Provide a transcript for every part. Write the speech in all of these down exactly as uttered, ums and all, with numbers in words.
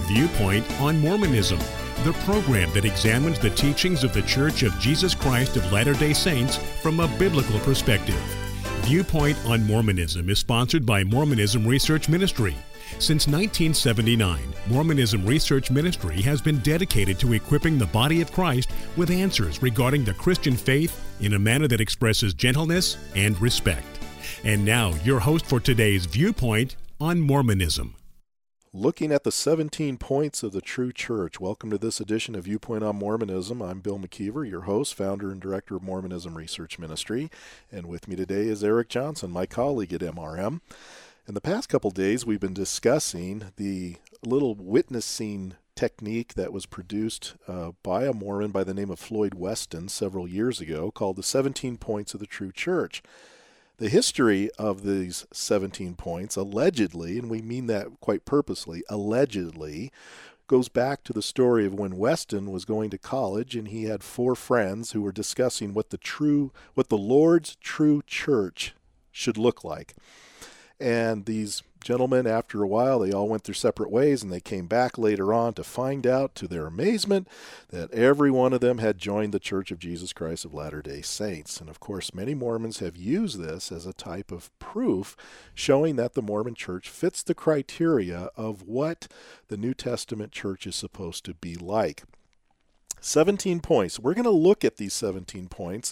Viewpoint on Mormonism, the program that examines the teachings of the Church of Jesus Christ of Latter-day Saints from a biblical perspective. Viewpoint on Mormonism is sponsored by Mormonism Research Ministry. Since nineteen seventy-nine, Mormonism Research Ministry has been dedicated to equipping the body of Christ with answers regarding the Christian faith in a manner that expresses gentleness and respect. And now, your host for today's Viewpoint on Mormonism. Looking at the seventeen points of the true church. Welcome to this edition of Viewpoint on Mormonism. I'm Bill McKeever, your host, founder and director of Mormonism Research Ministry. And with me today is Eric Johnson, my colleague at M R M. In the past couple days, we've been discussing the little witnessing technique that was produced uh, by a Mormon by the name of Floyd Weston several years ago called the seventeen Points of the True Church. The history of these seventeen points, allegedly, and we mean that quite purposely, allegedly, goes back to the story of when Weston was going to college and he had four friends who were discussing what the true, what the Lord's true church should look like. And these gentlemen, after a while, they all went their separate ways, and they came back later on to find out, to their amazement, that every one of them had joined the Church of Jesus Christ of Latter-day Saints. And of course, many Mormons have used this as a type of proof showing that the Mormon Church fits the criteria of what the New Testament church is supposed to be like. seventeen points. We're going to look at these seventeen points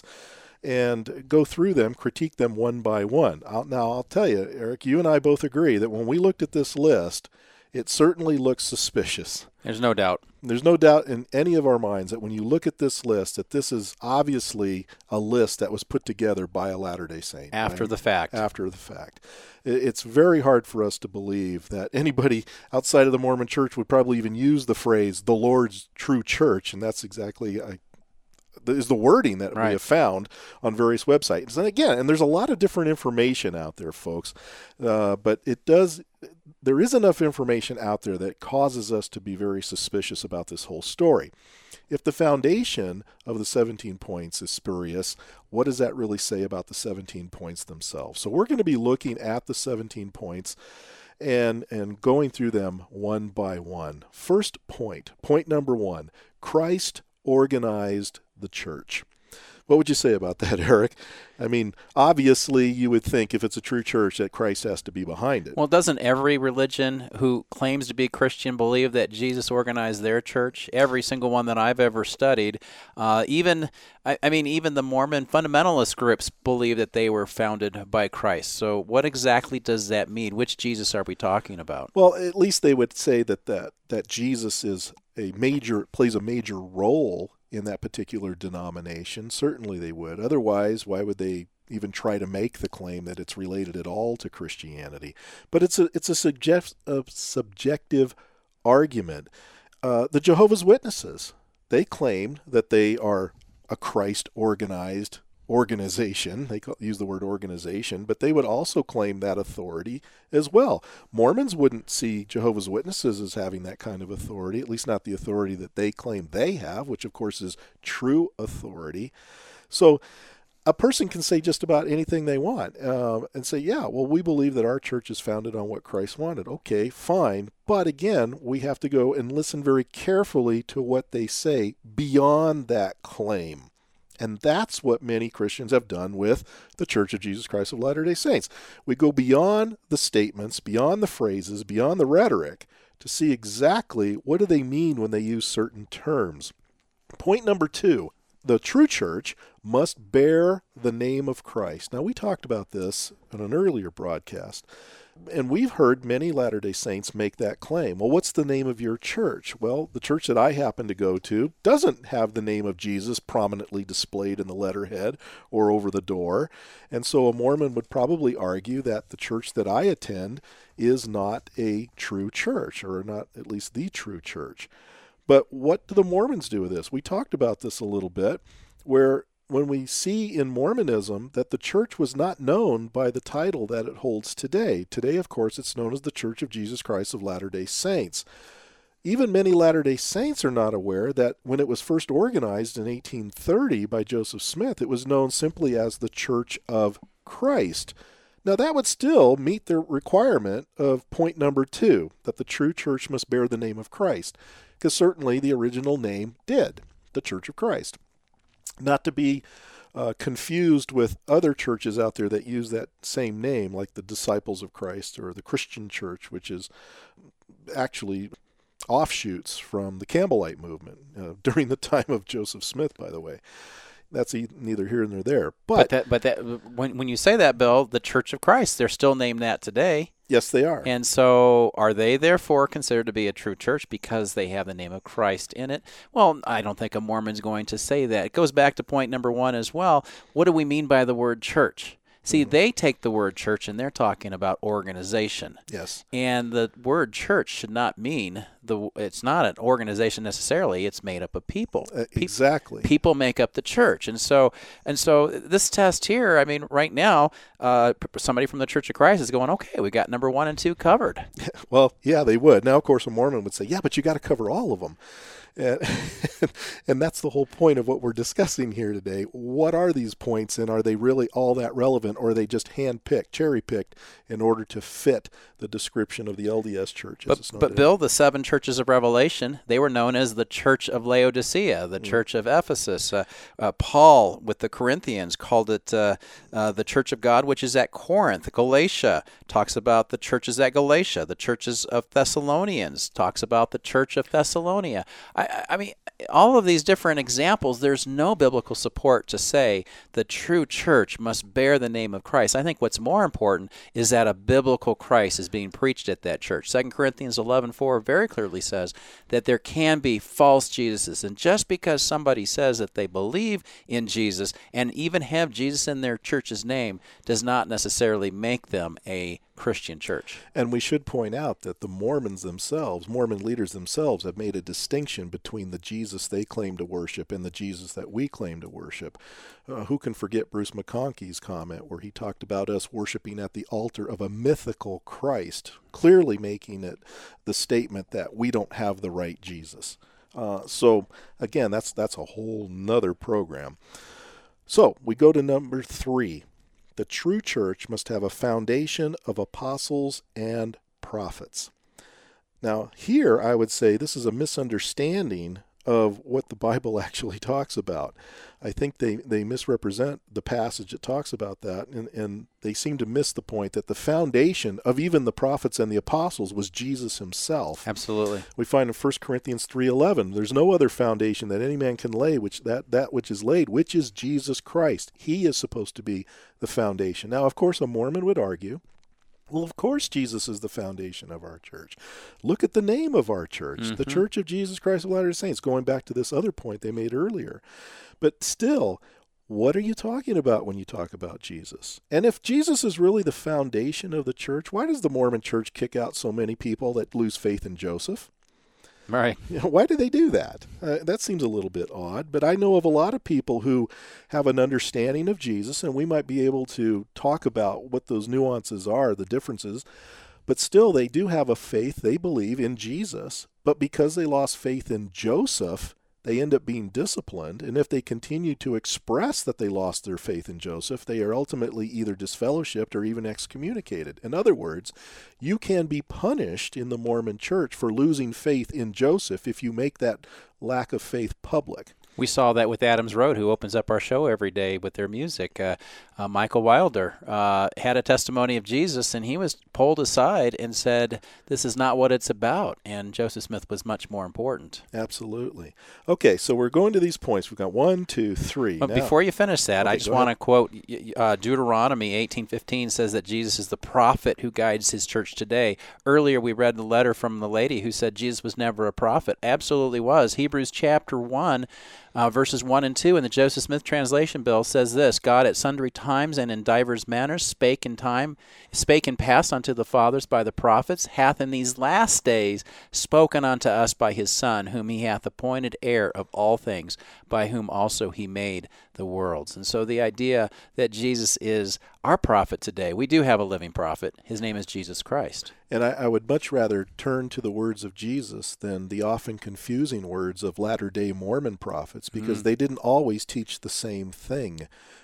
and go through them, critique them one by one. I'll, now, I'll tell you, Eric, you and I both agree that when we looked at this list, it certainly looks suspicious. There's no doubt. There's no doubt in any of our minds that when you look at this list, that this is obviously a list that was put together by a Latter-day Saint. After right? the fact. After the fact. It's very hard for us to believe that anybody outside of the Mormon Church would probably even use the phrase, the Lord's true church, and that's exactly I is the wording that right. we have found on various websites. And again, and there's a lot of different information out there, folks, uh, but it does, there is enough information out there that causes us to be very suspicious about this whole story. If the foundation of the seventeen points is spurious, what does that really say about the seventeen points themselves? So we're going to be looking at the seventeen points and and going through them one by one. First point, point number one, Christ organized the church. What would you say about that, Eric? I mean, obviously, you would think if it's a true church that Christ has to be behind it. Well, doesn't every religion who claims to be Christian believe that Jesus organized their church? Every single one that I've ever studied. Uh, even, I, I mean, even the Mormon fundamentalist groups believe that they were founded by Christ. So what exactly does that mean? Which Jesus are we talking about? Well, at least they would say that that, that Jesus is a major, plays a major role in that particular denomination. Certainly they would. Otherwise, why would they even try to make the claim that it's related at all to Christianity? But it's a it's a, subject, a subjective argument. Uh, the Jehovah's Witnesses, they claim that they are a Christ-organized organization. They use the word organization, but they would also claim that authority as well. Mormons wouldn't see Jehovah's Witnesses as having that kind of authority, at least not the authority that they claim they have, which of course is true authority. So a person can say just about anything they want uh, and say, yeah, well, we believe that our church is founded on what Christ wanted. Okay, fine. But again, we have to go and listen very carefully to what they say beyond that claim. And that's what many Christians have done with the Church of Jesus Christ of Latter-day Saints. We go beyond the statements, beyond the phrases, beyond the rhetoric to see exactly what do they mean when they use certain terms. Point number two, the true church must bear the name of Christ. Now, we talked about this in an earlier broadcast. And we've heard many Latter-day Saints make that claim. Well, what's the name of your church? Well, the church that I happen to go to doesn't have the name of Jesus prominently displayed in the letterhead or over the door. And so a Mormon would probably argue that the church that I attend is not a true church, or not at least the true church. But what do the Mormons do with this? We talked about this a little bit, where when we see in Mormonism that the church was not known by the title that it holds today. Today, of course, it's known as the Church of Jesus Christ of Latter-day Saints. Even many Latter-day Saints are not aware that when it was first organized in eighteen thirty by Joseph Smith, it was known simply as the Church of Christ. Now, that would still meet the requirement of point number two, that the true church must bear the name of Christ, because certainly the original name did, the Church of Christ. Not to be uh, confused with other churches out there that use that same name, like the Disciples of Christ or the Christian Church, which is actually offshoots from the Campbellite movement uh, during the time of Joseph Smith, by the way. That's neither here nor there. But, but that, but that, when when you say that, Bill, the Church of Christ, they're still named that today. Yes, they are. And so are they therefore considered to be a true church because they have the name of Christ in it? Well, I don't think a Mormon's going to say that. It goes back to point number one as well. What do we mean by the word church? See, mm-hmm. they take the word church and they're talking about organization. Yes. And the word church should not mean, the. it's not an organization necessarily. It's made up of people. Uh, exactly. Pe- people make up the church. And so and so this test here, I mean, right now, uh, somebody from the Church of Christ is going, okay, we got number one and two covered. Well, yeah, they would. Now, of course, a Mormon would say, yeah, but you got to cover all of them. And, and that's the whole point of what we're discussing here today. What are these points, and are they really all that relevant, or are they just hand-picked, cherry-picked, in order to fit the description of the L D S Church? But, but Bill, the seven churches of Revelation, they were known as the Church of Laodicea, the mm. Church of Ephesus. Uh, uh, Paul, with the Corinthians, called it uh, uh, the Church of God, which is at Corinth. Galatia talks about the churches at Galatia. The churches of Thessalonians talks about the Church of Thessalonia. I, I mean, all of these different examples, there's no biblical support to say the true church must bear the name of Christ. I think what's more important is that a biblical Christ is being preached at that church. Second Corinthians eleven four very clearly says that there can be false Jesuses. And just because somebody says that they believe in Jesus and even have Jesus in their church's name does not necessarily make them a Christian church. And we should point out that the Mormons themselves, Mormon leaders themselves, have made a distinction between the Jesus they claim to worship and the Jesus that we claim to worship. Uh, who can forget Bruce McConkie's comment where he talked about us worshiping at the altar of a mythical Christ, clearly making it the statement that we don't have the right Jesus. Uh, so, again, that's that's a whole nother program. So, we go to number three. The true church must have a foundation of apostles and prophets. Now, here I would say this is a misunderstanding of what the Bible actually talks about. I think they, they misrepresent the passage that talks about that, and, and they seem to miss the point that the foundation of even the prophets and the apostles was Jesus himself. Absolutely. We find in First Corinthians three eleven, there's no other foundation that any man can lay, which that, that which is laid, which is Jesus Christ. He is supposed to be the foundation. Now, of course, a Mormon would argue, well, of course Jesus is the foundation of our church. Look at the name of our church, mm-hmm. the Church of Jesus Christ of Latter-day Saints, going back to this other point they made earlier. But still, what are you talking about when you talk about Jesus? And if Jesus is really the foundation of the church, why does the Mormon church kick out so many people that lose faith in Joseph? Right. You know, why do they do that? Uh, that seems a little bit odd, but I know of a lot of people who have an understanding of Jesus, and we might be able to talk about what those nuances are, the differences, but still they do have a faith, they believe in Jesus, but because they lost faith in Joseph, they end up being disciplined, and if they continue to express that they lost their faith in Joseph, they are ultimately either disfellowshipped or even excommunicated. In other words, you can be punished in the Mormon church for losing faith in Joseph if you make that lack of faith public. We saw that with Adams Road, who opens up our show every day with their music. Uh, uh, Michael Wilder uh, had a testimony of Jesus, and he was pulled aside and said, this is not what it's about. And Joseph Smith was much more important. Absolutely. Okay, so we're going to these points. We've got one, two, three. But now, before you finish that, okay, I just want to quote uh, Deuteronomy eighteen fifteen says that Jesus is the prophet who guides his church today. Earlier we read the letter from the lady who said Jesus was never a prophet. Absolutely was. Hebrews chapter one, Uh, verses one and two in the Joseph Smith translation, Bill, says this: God at sundry times and in divers manners spake in time, spake in past unto the fathers by the prophets, hath in these last days spoken unto us by his Son, whom he hath appointed heir of all things, by whom also he made the worlds. And so the idea that Jesus is our prophet today, we do have a living prophet. His name is Jesus Christ. And I, I would much rather turn to the words of Jesus than the often confusing words of latter-day Mormon prophets, because mm. they didn't always teach the same thing.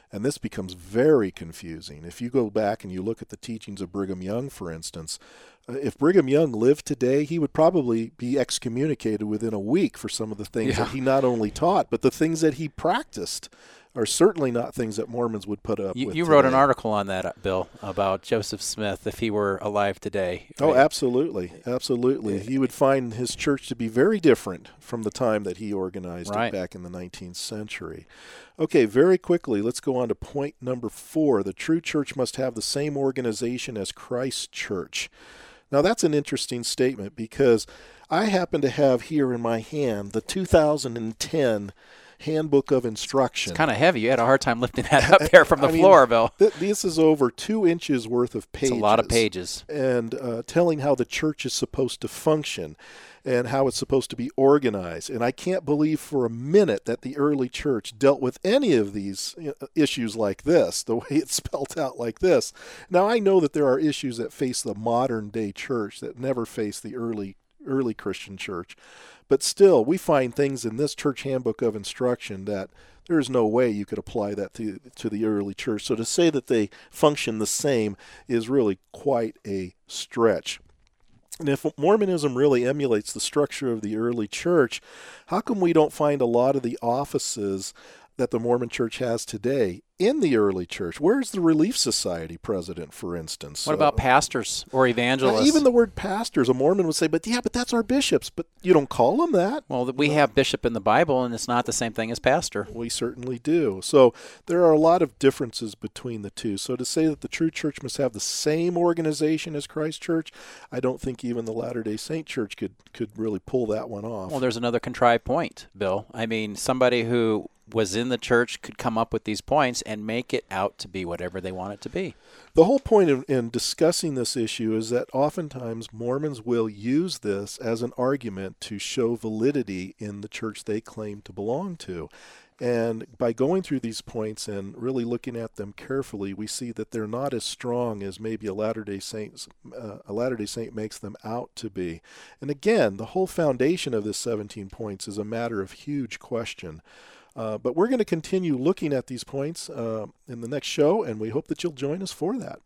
And this becomes very confusing. If you go back and you look at the teachings of Brigham Young, for instance, uh, if Brigham Young lived today, he would probably be excommunicated within a week for some of the things Yeah. that he not only taught, but the things that he practiced are certainly not things that Mormons would put up You, with you wrote today. an article on that, uh, Bill, about Joseph Smith if he were alive today. Oh, right? absolutely. Absolutely. He would find his church to be very different from the time that he organized Right. it back in the nineteenth century. Okay, very quickly, let's go on to point number four. The true church must have the same organization as Christ's church. Now, that's an interesting statement because I happen to have here in my hand the two thousand ten Handbook of Instruction. It's kind of heavy. You had a hard time lifting that up there from the I mean, floor, Bill. Th- this is over two inches worth of pages. It's a lot of pages. And uh, telling how the church is supposed to function and how it's supposed to be organized. And I can't believe for a minute that the early church dealt with any of these you know, issues like this, the way it's spelled out like this. Now, I know that there are issues that face the modern day church that never faced the early early Christian church. But still, we find things in this church handbook of instruction that there is no way you could apply that to, to the early church. So to say that they function the same is really quite a stretch. And if Mormonism really emulates the structure of the early church, how come we don't find a lot of the offices that the Mormon church has today in the early church? Where's the Relief Society president, for instance? What about Uh, pastors or evangelists? Uh, even the word pastors, a Mormon would say, but yeah, but that's our bishops. But you don't call them that. Well, we have bishop in the Bible, and it's not the same thing as pastor. We certainly do. So there are a lot of differences between the two. So to say that the true church must have the same organization as Christ Church, I don't think even the Latter-day Saint Church could, could really pull that one off. Well, there's another contrived point, Bill. I mean, somebody who was in the church could come up with these points and make it out to be whatever they want it to be. The whole point in, in discussing this issue is that oftentimes Mormons will use this as an argument to show validity in the church they claim to belong to. And by going through these points and really looking at them carefully, we see that they're not as strong as maybe a Latter-day Saint, uh, a Latter-day Saint makes them out to be. And again, the whole foundation of this seventeen points is a matter of huge question. Uh, but we're going to continue looking at these points uh, in the next show, and we hope that you'll join us for that.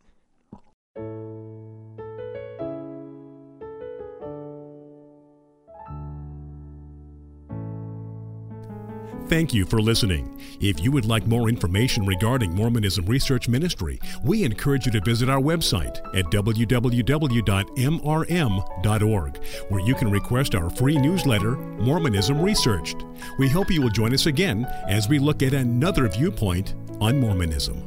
Thank you for listening. If you would like more information regarding Mormonism Research Ministry, we encourage you to visit our website at w w w dot m r m dot org, where you can request our free newsletter, Mormonism Researched. We hope you will join us again as we look at another viewpoint on Mormonism.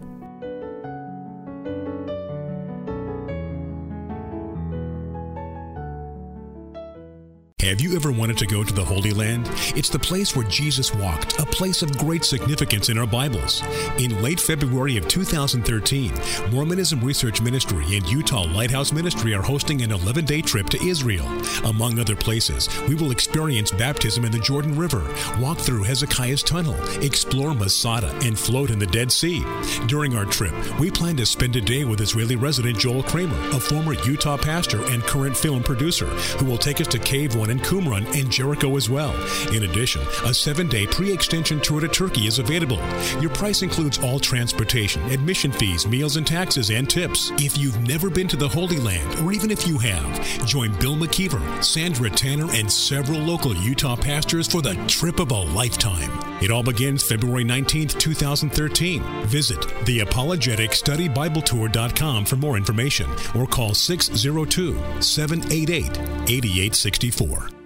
Have you ever wanted to go to the Holy Land? It's the place where Jesus walked, a place of great significance in our Bibles. In late February of two thousand thirteen, Mormonism Research Ministry and Utah Lighthouse Ministry are hosting an eleven-day trip to Israel. Among other places, we will experience baptism in the Jordan River, walk through Hezekiah's Tunnel, explore Masada, and float in the Dead Sea. During our trip, we plan to spend a day with Israeli resident Joel Kramer, a former Utah pastor and current film producer, who will take us to Cave One in Qumran and Jericho as well. In addition, a seven-day pre-extension tour to Turkey is available. Your price includes all transportation, admission fees, meals and taxes, and tips. If you've never been to the Holy Land, or even if you have, join Bill McKeever, Sandra Tanner, and several local Utah pastors for the trip of a lifetime. It all begins February nineteenth, two thousand thirteen. Visit the apologetic study bible tour dot com for more information, or call six oh two, seven eight eight, eight eight six four.